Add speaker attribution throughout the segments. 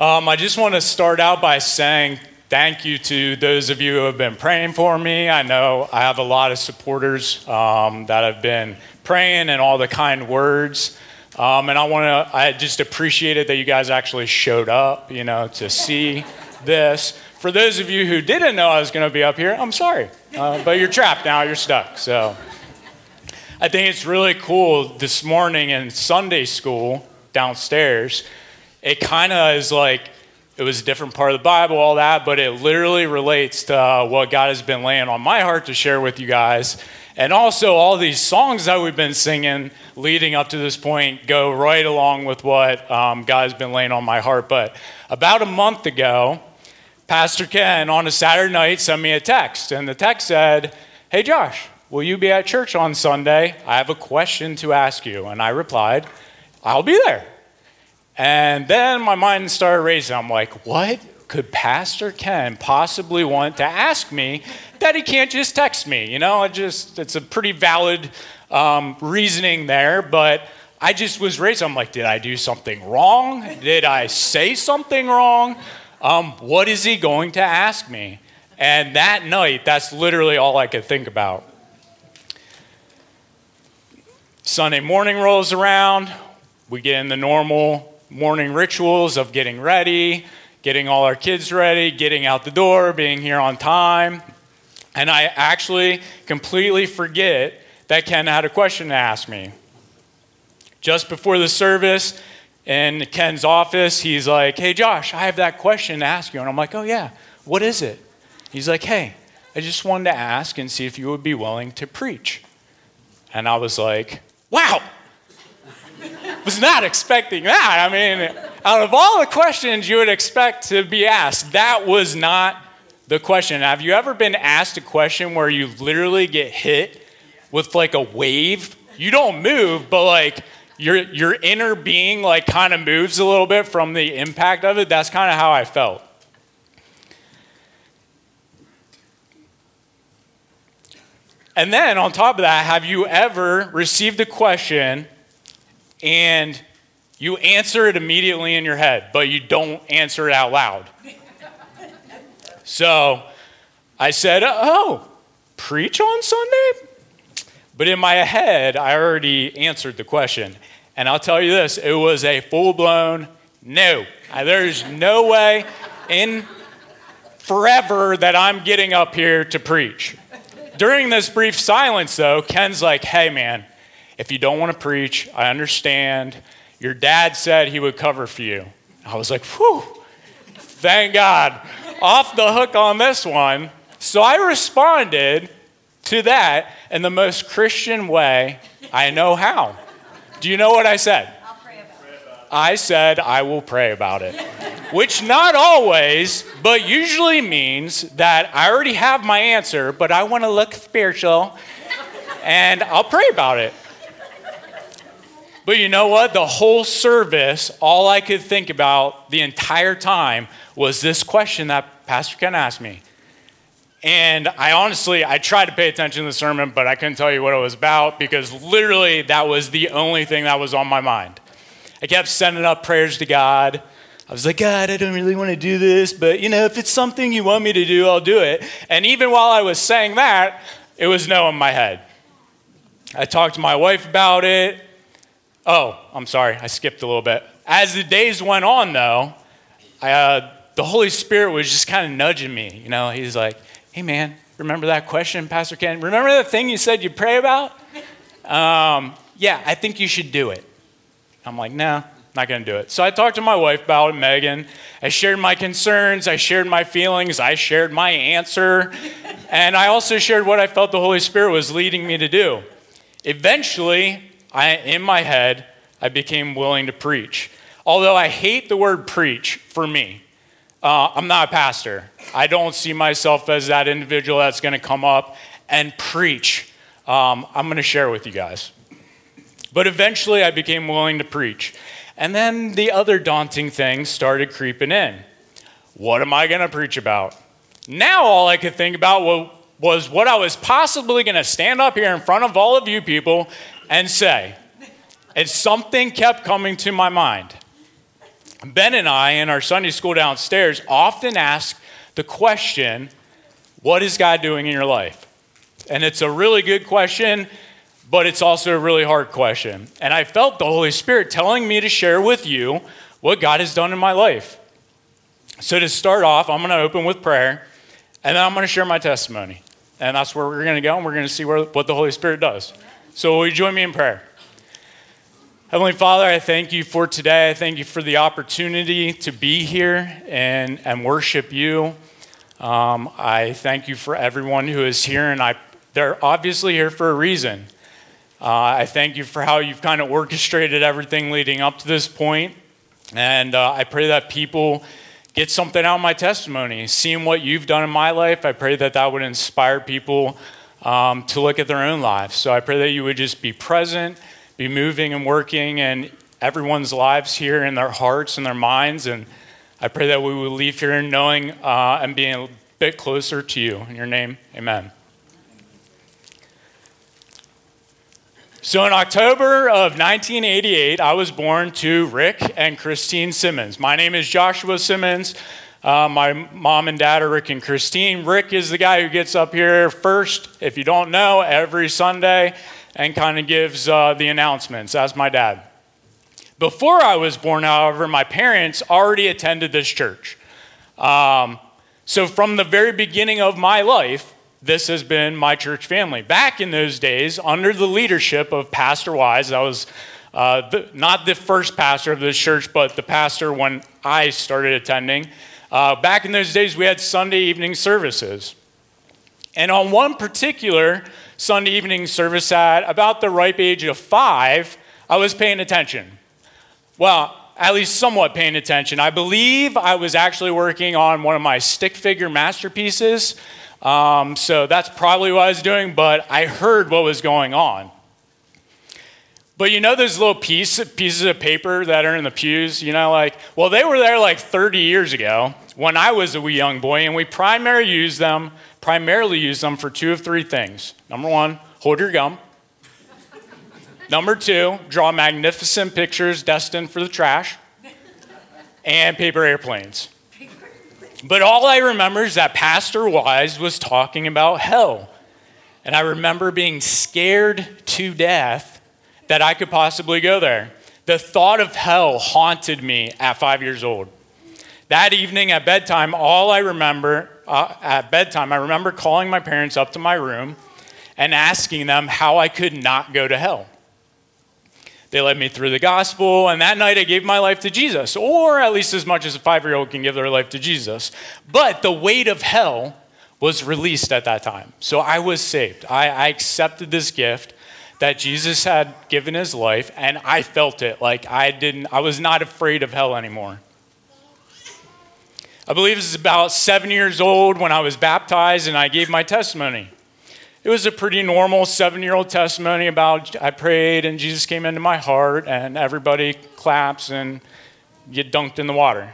Speaker 1: I just want to start out by saying thank you to those of you who have been praying for me. I know I have a lot of supporters that have been praying and all the kind words. And I just appreciated that you guys actually showed up, to see this. For those of you who didn't know I was going to be up here, I'm sorry. But you're trapped now, you're stuck. So I think it's really cool this morning in Sunday school downstairs. It kind of is like, it was a different part of the Bible, all that, but it literally relates to what God has been laying on my heart to share with you guys. And also all these songs that we've been singing leading up to this point go right along with what God has been laying on my heart. But about a month ago, Pastor Ken on a Saturday night sent me a text. And the text said, "Hey Josh, will you be at church on Sunday? I have a question to ask you." And I replied, "I'll be there." And then my mind started racing. I'm like, what could Pastor Ken possibly want to ask me that he can't just text me? It's a pretty valid reasoning there, but I just was racing. I'm like, did I do something wrong? Did I say something wrong? What is he going to ask me? And that night, that's literally all I could think about. Sunday morning rolls around. We get in the normal morning rituals of getting ready, getting all our kids ready, getting out the door, being here on time. And I actually completely forget that Ken had a question to ask me. Just before the service in Ken's office, he's like, "Hey Josh, I have that question to ask you." And I'm like, "Oh yeah, what is it?" He's like, "Hey, I just wanted to ask and see if you would be willing to preach." And I was like, wow. Was not expecting that. I mean, out of all the questions you would expect to be asked, that was not the question. Have you ever been asked a question where you literally get hit with like a wave? You don't move, but like your inner being like kind of moves a little bit from the impact of it. That's kind of how I felt. And then on top of that, have you ever received a question and you answer it immediately in your head, but you don't answer it out loud? So I said, "Oh, preach on Sunday?" But in my head, I already answered the question. And I'll tell you this, it was a full-blown no. There's no way in forever that I'm getting up here to preach. During this brief silence, though, Ken's like, "Hey, man, if you don't want to preach, I understand. Your dad said he would cover for you." I was like, whew, thank God. Off the hook on this one. So I responded to that in the most Christian way I know how. Do you know what I said?
Speaker 2: I'll pray about it.
Speaker 1: I said, "I will pray about it." Which not always, but usually means that I already have my answer, but I want to look spiritual, and I'll pray about it. But you know what? The whole service, all I could think about the entire time was this question that Pastor Ken asked me. And I tried to pay attention to the sermon, but I couldn't tell you what it was about because literally that was the only thing that was on my mind. I kept sending up prayers to God. I was like, "God, I don't really want to do this, but if it's something you want me to do, I'll do it." And even while I was saying that, it was no in my head. I talked to my wife about it. Oh, I'm sorry, I skipped a little bit. As the days went on, though, the Holy Spirit was just kind of nudging me. He's like, "Hey, man, remember that question, Pastor Ken? Remember the thing you said you'd pray about? Yeah, I think you should do it." I'm like, "No, not going to do it." So I talked to my wife about it, Megan. I shared my concerns. I shared my feelings. I shared my answer. And I also shared what I felt the Holy Spirit was leading me to do. Eventually, in my head, I became willing to preach. Although I hate the word preach for me. I'm not a pastor. I don't see myself as that individual that's going to come up and preach. I'm going to share with you guys. But eventually I became willing to preach. And then the other daunting things started creeping in. What am I going to preach about? Now all I could think about was what I was possibly going to stand up here in front of all of you people and say. And something kept coming to my mind. Ben and I, in our Sunday school downstairs, often ask the question, what is God doing in your life? And it's a really good question, but it's also a really hard question. And I felt the Holy Spirit telling me to share with you what God has done in my life. So to start off, I'm going to open with prayer, and then I'm going to share my testimony. And that's where we're going to go, and we're going to see what the Holy Spirit does. So will you join me in prayer? Heavenly Father, I thank you for today. I thank you for the opportunity to be here and worship you. I thank you for everyone who is here, and they're obviously here for a reason. I thank you for how you've kind of orchestrated everything leading up to this point. And I pray that people get something out of my testimony. Seeing what you've done in my life, I pray that that would inspire people to look at their own lives. So I pray that you would just be present, be moving and working in everyone's lives here, in their hearts and their minds. And I pray that we will leave here knowing and being a bit closer to you. In your name, amen. So in October of 1988, I was born to Rick and Christine Simmons. My name is Joshua Simmons. My mom and dad are Rick and Christine. Rick is the guy who gets up here first, if you don't know, every Sunday and kind of gives the announcements. That's my dad. Before I was born, however, my parents already attended this church. So from the very beginning of my life, this has been my church family. Back in those days, under the leadership of Pastor Wise, that was not the first pastor of this church, but the pastor when I started attending. Back in those days, we had Sunday evening services. And on one particular Sunday evening service at about the ripe age of 5, I was paying attention. Well, at least somewhat paying attention. I believe I was actually working on one of my stick figure masterpieces. So that's probably what I was doing, but I heard what was going on. But you know those little pieces of paper that are in the pews? You know, they were there 30 years ago when I was a wee young boy, and we primarily used them for 2 of 3 things. Number 1, hold your gum. Number 2, draw magnificent pictures destined for the trash. And paper airplanes. But all I remember is that Pastor Wise was talking about hell. And I remember being scared to death that I could possibly go there. The thought of hell haunted me at 5 years old. That evening at bedtime, I remember calling my parents up to my room and asking them how I could not go to hell. They led me through the gospel, and that night I gave my life to Jesus, or at least as much as a 5-year-old can give their life to Jesus. But the weight of hell was released at that time. So I was saved. I accepted this gift that Jesus had given his life, and I felt it. I was not afraid of hell anymore. I believe this is about 7 years old when I was baptized and I gave my testimony. It was a pretty normal 7-year-old testimony about I prayed and Jesus came into my heart and everybody claps and get dunked in the water.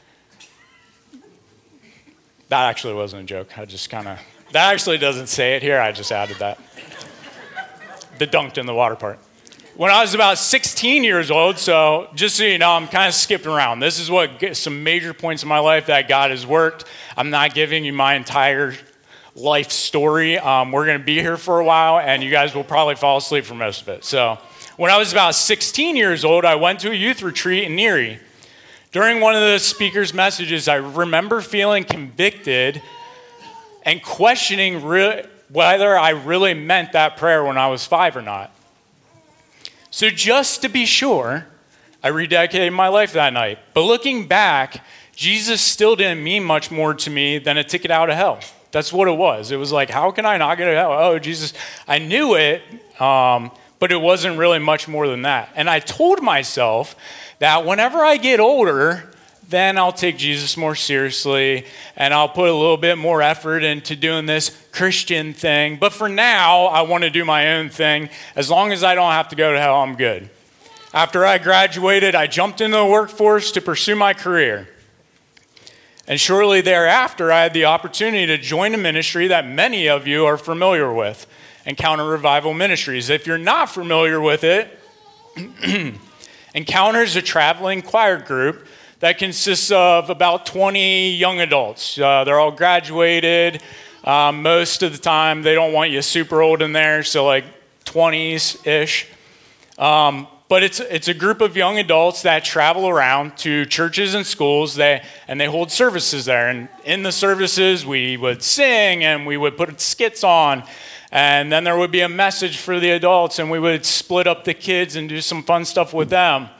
Speaker 1: That actually wasn't a joke. That actually doesn't say it here. I just added that. The dunked in the water part. When I was about 16 years old, so just so you know, I'm kind of skipping around. This is some major points in my life that God has worked. I'm not giving you my entire life story. We're going to be here for a while, and you guys will probably fall asleep for most of it. So when I was about 16 years old, I went to a youth retreat in Erie. During one of the speaker's messages, I remember feeling convicted and questioning whether I really meant that prayer when I was 5 or not. So just to be sure, I rededicated my life that night. But looking back, Jesus still didn't mean much more to me than a ticket out of hell. That's what it was. It was how can I not get to hell? Oh, Jesus, I knew it, but it wasn't really much more than that. And I told myself that whenever I get older, then I'll take Jesus more seriously, and I'll put a little bit more effort into doing this Christian thing. But for now, I want to do my own thing. As long as I don't have to go to hell, I'm good. After I graduated, I jumped into the workforce to pursue my career. And shortly thereafter, I had the opportunity to join a ministry that many of you are familiar with, Encounter Revival Ministries. If you're not familiar with it, Encounter is a traveling choir group that consists of about 20 young adults. They're all graduated. Most of the time, they don't want you super old in there, so like 20s-ish. But it's a group of young adults that travel around to churches and schools, and they hold services there. And in the services, we would sing, and we would put skits on, and then there would be a message for the adults, and we would split up the kids and do some fun stuff with them.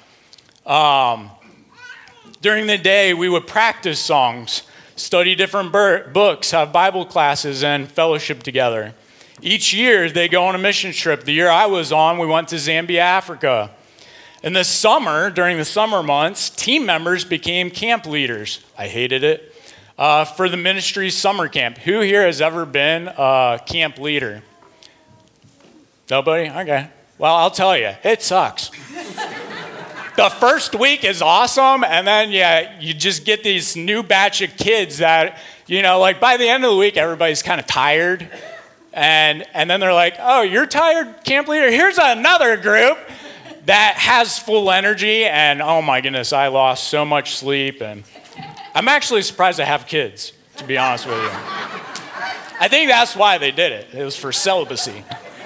Speaker 1: During the day, we would practice songs, study different books, have Bible classes, and fellowship together. Each year, they go on a mission trip. The year I was on, we went to Zambia, Africa. In the summer, during the summer months, team members became camp leaders. I hated it. For the ministry's summer camp. Who here has ever been a camp leader? Nobody? Okay. Well, I'll tell you, it sucks. The first week is awesome, and then, you just get these new batch of kids that, like by the end of the week, everybody's kind of tired. And then they're like, oh, you're tired, camp leader? Here's another group that has full energy, and oh my goodness, I lost so much sleep, and I'm actually surprised I have kids, to be honest with you. I think that's why they did it. It was for celibacy.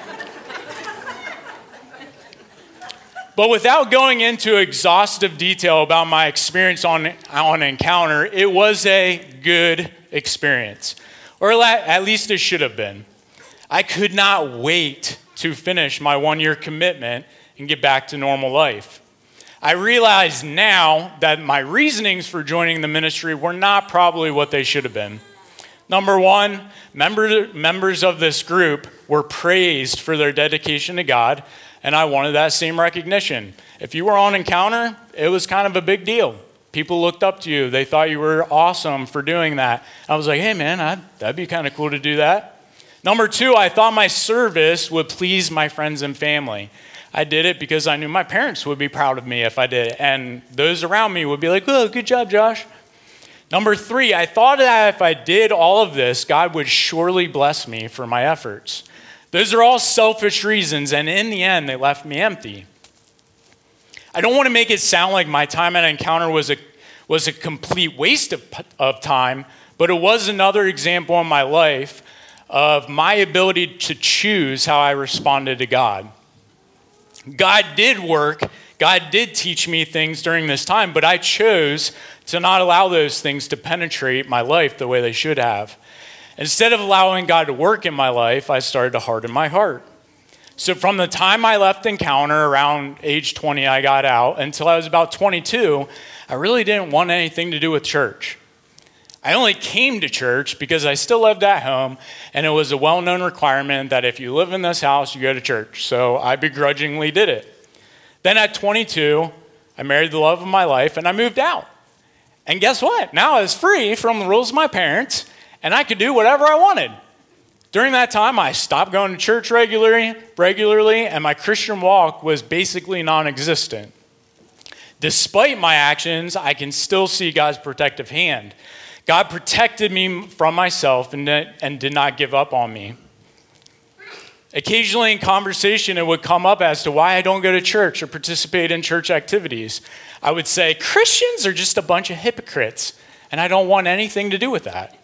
Speaker 1: But without going into exhaustive detail about my experience on Encounter, it was a good experience, or at least it should have been. I could not wait to finish my 1-year commitment and get back to normal life. I realize now that my reasonings for joining the ministry were not probably what they should have been. Number one, members of this group were praised for their dedication to God, and I wanted that same recognition. If you were on Encounter, it was kind of a big deal. People looked up to you. They thought you were awesome for doing that. I was like, hey man, that'd be kind of cool to do that. Number two, I thought my service would please my friends and family. I did it because I knew my parents would be proud of me if I did it, and those around me would be like, oh, good job, Josh. Number three, I thought that if I did all of this, God would surely bless me for my efforts. Those are all selfish reasons, and in the end, they left me empty. I don't want to make it sound like my time at Encounter was a complete waste of time, but it was another example in my life of my ability to choose how I responded to God. God did work. God did teach me things during this time, but I chose to not allow those things to penetrate my life the way they should have. Instead of allowing God to work in my life, I started to harden my heart. So from the time I left Encounter, around age 20, I got out, until I was about 22, I really didn't want anything to do with church. I only came to church because I still lived at home, and it was a well-known requirement that if you live in this house, you go to church. So I begrudgingly did it. Then at 22, I married the love of my life, and I moved out. And guess what? Now I was free from the rules of my parents, and I could do whatever I wanted. During that time, I stopped going to church regularly, and my Christian walk was basically non-existent. Despite my actions, I can still see God's protective hand. God protected me from myself and did not give up on me. Occasionally in conversation, it would come up as to why I don't go to church or participate in church activities. I would say, Christians are just a bunch of hypocrites, and I don't want anything to do with that.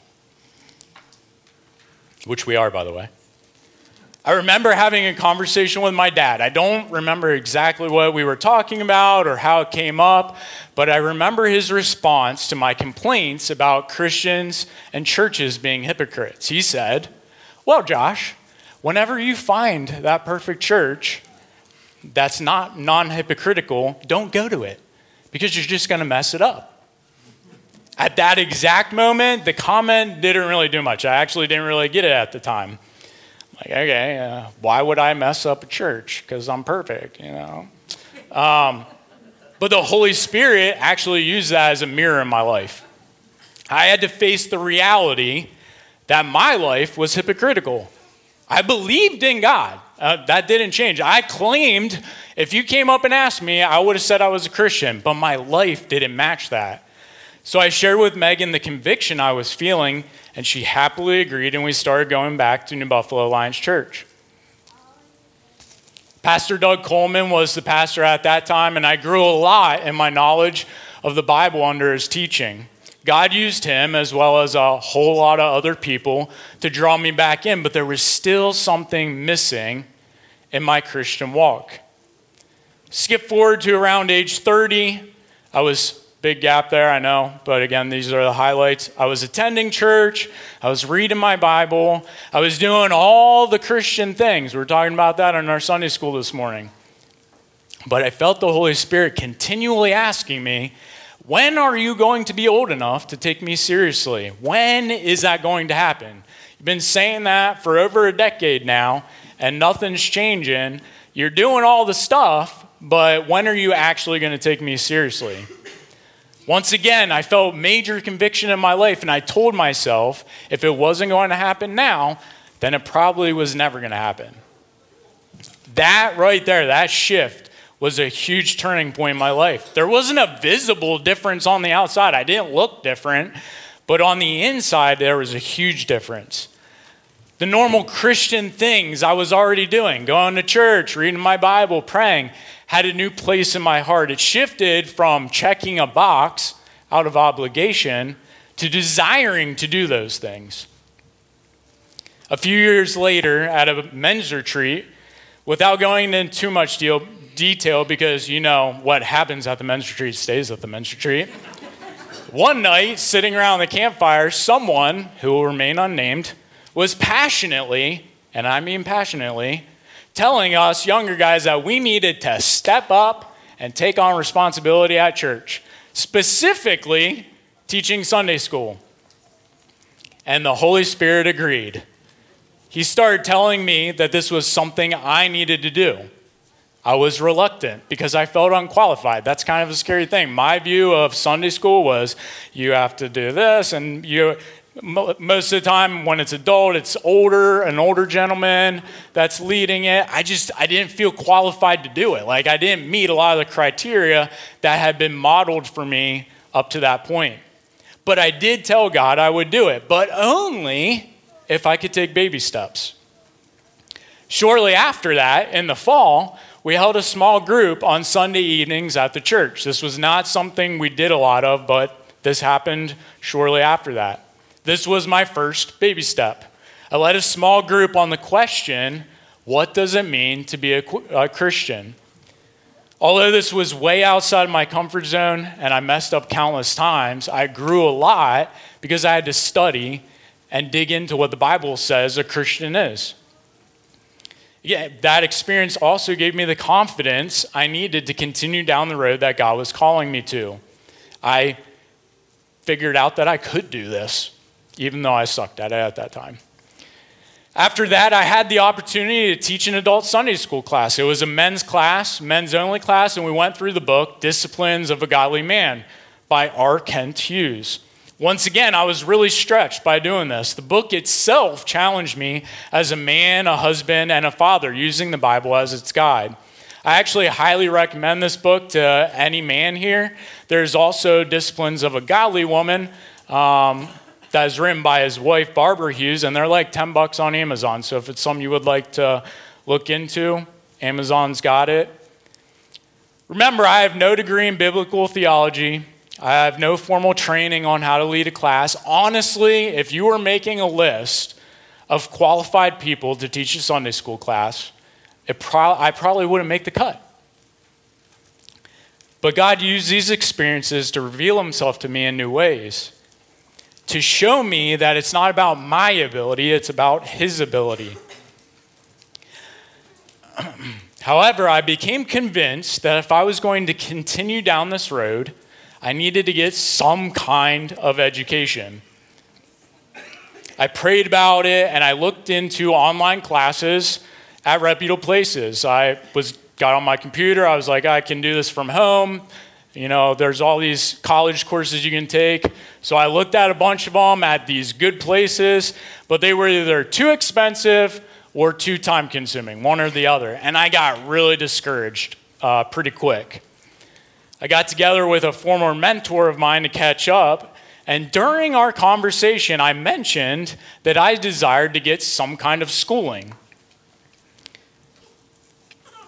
Speaker 1: Which we are, by the way. I remember having a conversation with my dad. I don't remember exactly what we were talking about or how it came up, but I remember his response to my complaints about Christians and churches being hypocrites. He said, well, Josh, whenever you find that perfect church that's not non-hypocritical, don't go to it because you're just going to mess it up. At that exact moment, the comment didn't really do much. I actually didn't really get it at the time. Like, okay, why would I mess up a church? Because I'm perfect, But the Holy Spirit actually used that as a mirror in my life. I had to face the reality that my life was hypocritical. I believed in God. That didn't change. I claimed, if you came up and asked me, I would have said I was a Christian, but my life didn't match that. So I shared with Megan the conviction I was feeling, and she happily agreed, and we started going back to New Buffalo Alliance Church. Pastor Doug Coleman was the pastor at that time, and I grew a lot in my knowledge of the Bible under his teaching. God used him as well as a whole lot of other people to draw me back in, but there was still something missing in my Christian walk. Skip forward to around age 30. Big gap there, I know, but again, these are the highlights. I was attending church. I was reading my Bible. I was doing all the Christian things. We were talking about that in our Sunday school this morning. But I felt the Holy Spirit continually asking me, when are you going to be old enough to take me seriously? When is that going to happen? You've been saying that for over a decade now, and nothing's changing. You're doing all the stuff, but when are you actually going to take me seriously? Once again, I felt major conviction in my life, and I told myself if it wasn't going to happen now, then it probably was never going to happen. That right there, that shift, was a huge turning point in my life. There wasn't a visible difference on the outside. I didn't look different, but on the inside, there was a huge difference. The normal Christian things I was already doing, going to church, reading my Bible, praying, had a new place in my heart. It shifted from checking a box out of obligation to desiring to do those things. A few years later, at a men's retreat, without going into too much detail, because you know what happens at the men's retreat stays at the men's retreat. One night, sitting around the campfire, someone, who will remain unnamed, was passionately, and I mean passionately, telling us younger guys that we needed to step up and take on responsibility at church, specifically teaching Sunday school. And the Holy Spirit agreed. He started telling me that this was something I needed to do. I was reluctant because I felt unqualified. That's kind of a scary thing. My view of Sunday school was you have to do this, and most of the time when it's adult, it's an older gentleman that's leading it. I didn't feel qualified to do it. Like I didn't meet a lot of the criteria that had been modeled for me up to that point. But I did tell God I would do it, but only if I could take baby steps. Shortly after that, in the fall, we held a small group on Sunday evenings at the church. This was not something we did a lot of, but this happened shortly after that. This was my first baby step. I led a small group on the question, what does it mean to be a Christian? Although this was way outside of my comfort zone and I messed up countless times, I grew a lot because I had to study and dig into what the Bible says a Christian is. Yeah, that experience also gave me the confidence I needed to continue down the road that God was calling me to. I figured out that I could do this, even though I sucked at it at that time. After that, I had the opportunity to teach an adult Sunday school class. It was a men's class, men's only class, and we went through the book, Disciplines of a Godly Man by R. Kent Hughes. Once again, I was really stretched by doing this. The book itself challenged me as a man, a husband, and a father, using the Bible as its guide. I actually highly recommend this book to any man here. There's also Disciplines of a Godly Woman that is written by his wife, Barbara Hughes, and they're like $10 on Amazon. So if it's something you would like to look into, Amazon's got it. Remember, I have no degree in biblical theology. I have no formal training on how to lead a class. Honestly, if you were making a list of qualified people to teach a Sunday school class, I probably wouldn't make the cut. But God used these experiences to reveal himself to me in new ways, to show me that it's not about my ability, it's about his ability. However, I became convinced that if I was going to continue down this road, I needed to get some kind of education. I prayed about it and I looked into online classes at reputable places. Got on my computer. I was like, I can do this from home. You know, there's all these college courses you can take. So I looked at a bunch of them at these good places, but they were either too expensive or too time consuming, one or the other. And I got really discouraged pretty quick. I got together with a former mentor of mine to catch up, and during our conversation, I mentioned that I desired to get some kind of schooling.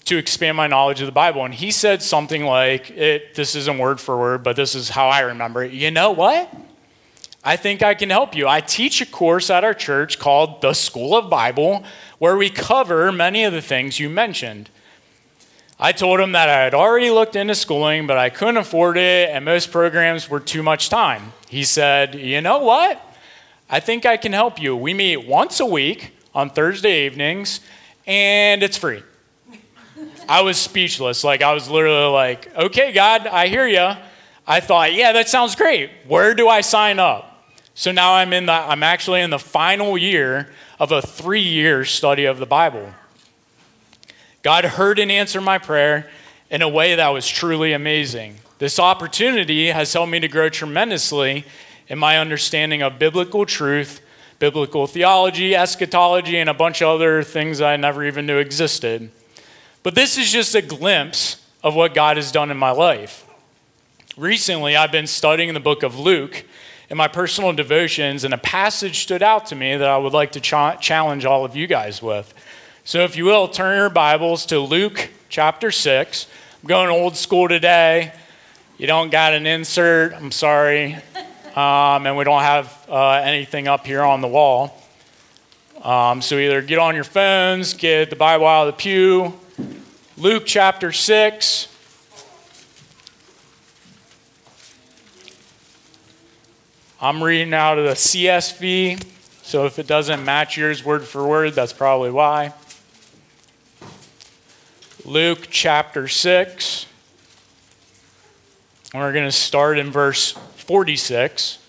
Speaker 1: to expand my knowledge of the Bible. And he said something like, this isn't word for word, but this is how I remember it. You know what? I think I can help you. I teach a course at our church called the School of Bible, where we cover many of the things you mentioned. I told him that I had already looked into schooling, but I couldn't afford it, and most programs were too much time. He said, you know what? I think I can help you. We meet once a week on Thursday evenings, and it's free. I was speechless. I was literally like, okay, God, I hear you. I thought, yeah, that sounds great. Where do I sign up? So now I'm actually in the final year of a 3-year study of the Bible. God heard and answered my prayer in a way that was truly amazing. This opportunity has helped me to grow tremendously in my understanding of biblical truth, biblical theology, eschatology, and a bunch of other things I never even knew existed. But this is just a glimpse of what God has done in my life. Recently, I've been studying the book of Luke in my personal devotions, and a passage stood out to me that I would like to challenge all of you guys with. So if you will, turn your Bibles to Luke chapter 6. I'm going old school today. You don't got an insert, I'm sorry. And we don't have anything up here on the wall. So either get on your phones, get the Bible out of the pew. Luke chapter 6. I'm reading out of the CSV, so if it doesn't match yours word for word, that's probably why. Luke chapter 6. And we're going to start in verse 46.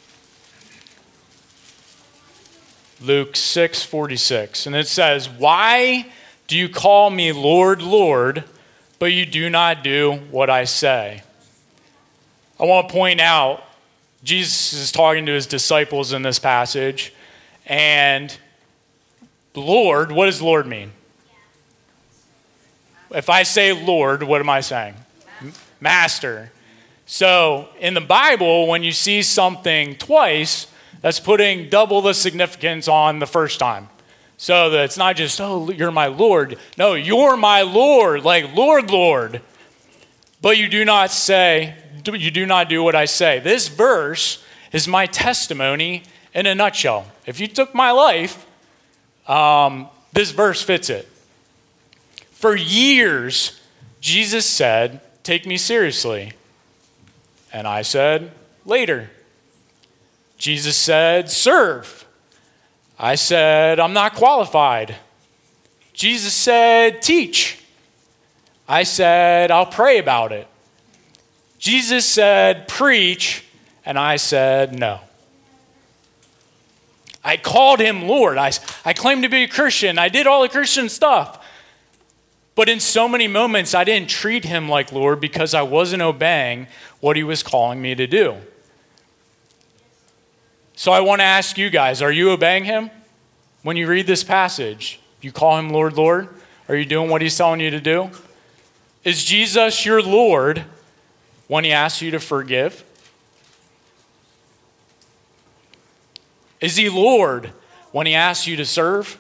Speaker 1: Luke 6:46. And it says, "Why do you call me Lord, Lord, but you do not do what I say?" I want to point out, Jesus is talking to his disciples in this passage. And Lord, what does Lord mean? If I say Lord, what am I saying? Master. So in the Bible, when you see something twice, that's putting double the significance on the first time. So that it's not just, oh, you're my Lord. No, you're my Lord, like Lord, Lord. But you do not do what I say. This verse is my testimony in a nutshell. If you took my life, this verse fits it. For years, Jesus said, "Take me seriously." And I said, "Later." Jesus said, "Serve." I said, "I'm not qualified." Jesus said, "Teach." I said, "I'll pray about it." Jesus said, "Preach." And I said, "No." I called him Lord. I claimed to be a Christian. I did all the Christian stuff. But in so many moments, I didn't treat him like Lord because I wasn't obeying what he was calling me to do. So I want to ask you guys, are you obeying him? When you read this passage, you call him Lord, Lord? Are you doing what he's telling you to do? Is Jesus your Lord when he asks you to forgive? Is he Lord when he asks you to serve?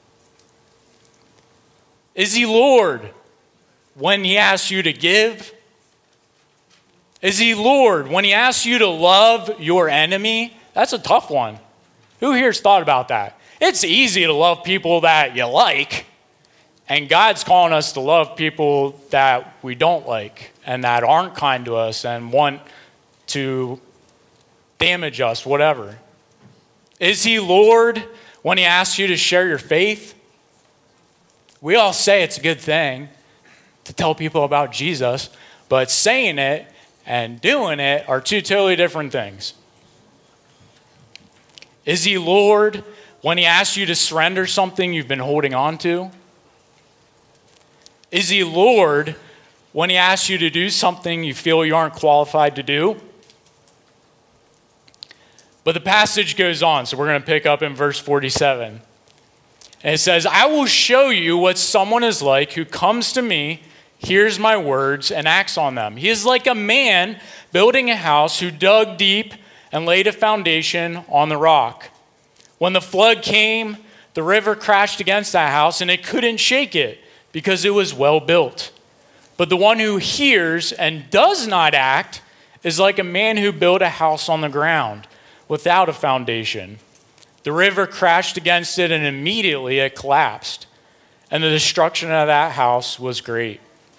Speaker 1: Is he Lord when he asks you to give? Is he Lord when he asks you to love your enemy? That's a tough one. Who here's thought about that? It's easy to love people that you like, and God's calling us to love people that we don't like and that aren't kind to us and want to damage us, whatever. Is he Lord when he asks you to share your faith? We all say it's a good thing to tell people about Jesus, but saying it and doing it are two totally different things. Is he Lord when he asks you to surrender something you've been holding on to? Is he Lord when he asks you to do something you feel you aren't qualified to do? But the passage goes on, so we're going to pick up in verse 47. And it says, "I will show you what someone is like who comes to me, hears my words, and acts on them. He is like a man building a house who dug deep and laid a foundation on the rock. When the flood came, the river crashed against that house, and it couldn't shake it because it was well built. But the one who hears and does not act is like a man who built a house on the ground without a foundation. The river crashed against it, and immediately it collapsed. And the destruction of that house was great.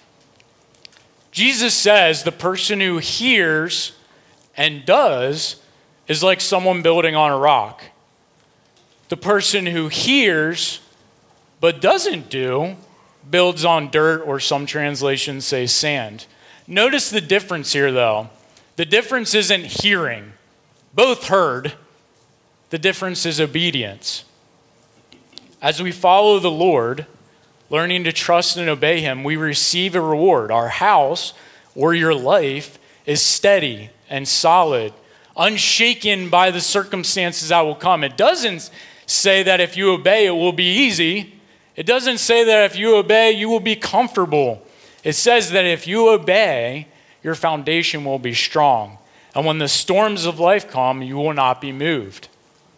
Speaker 1: Jesus says the person who hears and does is like someone building on a rock. The person who hears but doesn't do builds on dirt, or some translations say sand. Notice the difference here, though. The difference isn't hearing. Both heard. The difference is obedience. As we follow the Lord, learning to trust and obey him, we receive a reward. Our house, or your life, is steady and solid, unshaken by the circumstances that will come. It doesn't say that if you obey, it will be easy. It doesn't say that if you obey, you will be comfortable. It says that if you obey, your foundation will be strong. And when the storms of life come, you will not be moved.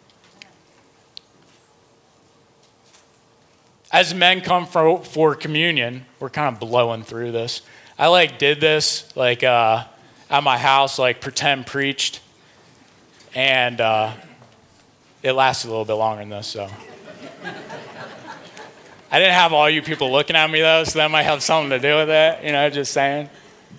Speaker 1: As men come for communion, we're kind of blowing through this. I did this at my house, pretend preached. And it lasted a little bit longer than this, so. I didn't have all you people looking at me, though, so that might have something to do with it, just saying.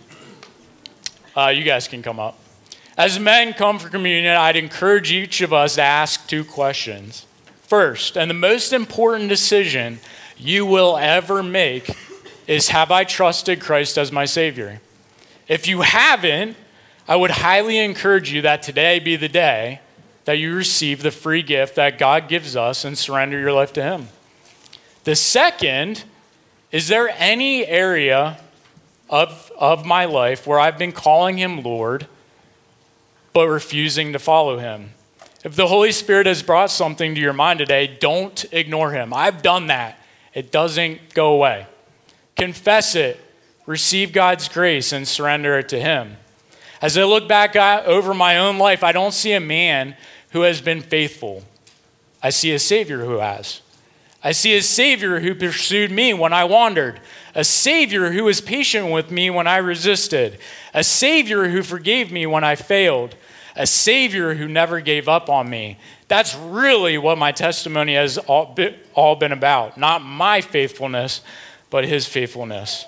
Speaker 1: You guys can come up. As men come for communion, I'd encourage each of us to ask 2 questions. First, and the most important decision you will ever make is, have I trusted Christ as my Savior? If you haven't, I would highly encourage you that today be the day that you receive the free gift that God gives us and surrender your life to him. The second, is there any area of my life where I've been calling him Lord, but refusing to follow him? If the Holy Spirit has brought something to your mind today, don't ignore him. I've done that. It doesn't go away. Confess it, receive God's grace, and surrender it to him. As I look back over my own life, I don't see a man who has been faithful. I see a Savior who has. I see a Savior who pursued me when I wandered. A Savior who was patient with me when I resisted. A Savior who forgave me when I failed. A Savior who never gave up on me. That's really what my testimony has all been about. Not my faithfulness, but his faithfulness.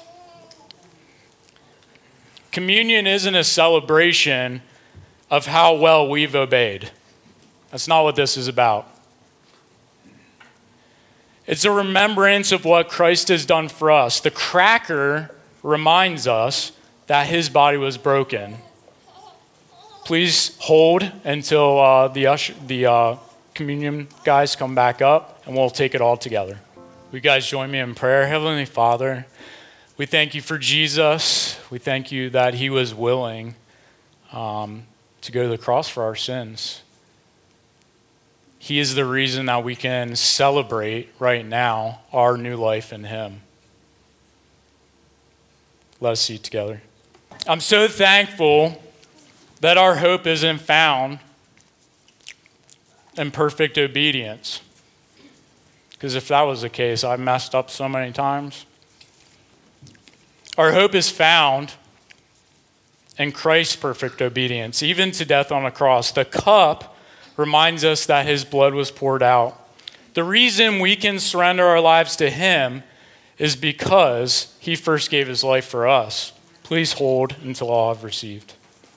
Speaker 1: Communion isn't a celebration of how well we've obeyed. That's not what this is about. It's a remembrance of what Christ has done for us. The cracker reminds us that his body was broken. Please hold until the communion guys come back up, and we'll take it all together. Will you guys join me in prayer? Heavenly Father, we thank you for Jesus. We thank you that he was willing to go to the cross for our sins. He is the reason that we can celebrate right now our new life in him. Let us eat together. I'm so thankful that our hope isn't found in perfect obedience. Because if that was the case, I've messed up so many times. Our hope is found in Christ's perfect obedience, even to death on a cross. The cup reminds us that his blood was poured out. The reason we can surrender our lives to him is because he first gave his life for us. Please hold until all have received.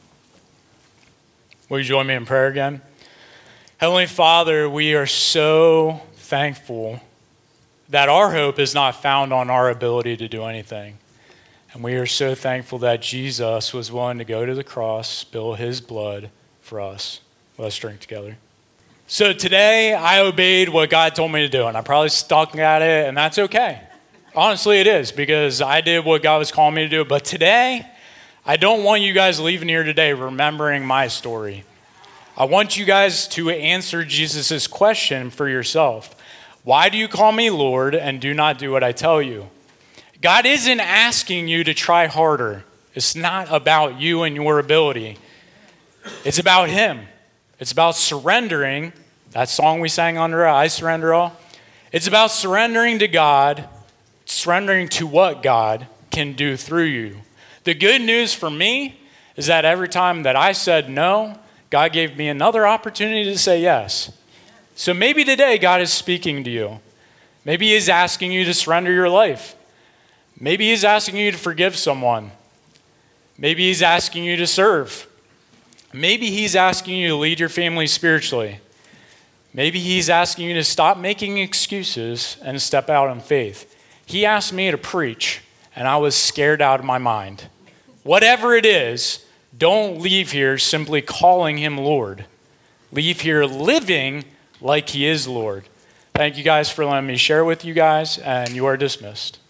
Speaker 1: Will you join me in prayer again? Heavenly Father, we are so thankful that our hope is not found on our ability to do anything. And we are so thankful that Jesus was willing to go to the cross, spill his blood for us. Let's drink together. So today, I obeyed what God told me to do, and I probably stuck at it, and that's okay. Honestly, it is, because I did what God was calling me to do. But today, I don't want you guys leaving here today remembering my story. I want you guys to answer Jesus' question for yourself. Why do you call me Lord and do not do what I tell you? God isn't asking you to try harder. It's not about you and your ability. It's about him. It's about surrendering. That song we sang under, I Surrender All. It's about surrendering to God surrendering to what God can do through you. The good news for me is that every time that I said no, God gave me another opportunity to say yes. So maybe today God is speaking to you. Maybe he's asking you to surrender your life. Maybe he's asking you to forgive someone. Maybe he's asking you to serve. Maybe he's asking you to lead your family spiritually. Maybe he's asking you to stop making excuses and step out in faith. He asked me to preach, and I was scared out of my mind. Whatever it is, don't leave here simply calling him Lord. Leave here living like he is Lord. Thank you guys for letting me share with you guys, and you are dismissed.